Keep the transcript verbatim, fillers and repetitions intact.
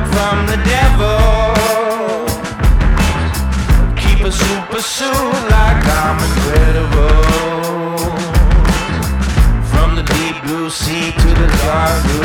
from the devil. Keep a super suit like I'm incredible. From the deep blue sea to the dark blue